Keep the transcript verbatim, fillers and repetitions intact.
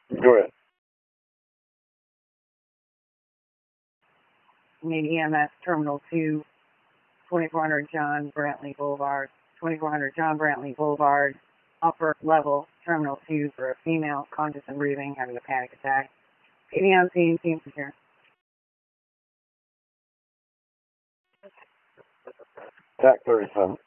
Go ahead. Need E M S Terminal two, twenty-four hundred John Brantley Boulevard, twenty-four hundred John Brantley Boulevard, upper level, Terminal two for a female, conscious and breathing, having a panic attack. P D on scene, team secure. T A C thirty-seven.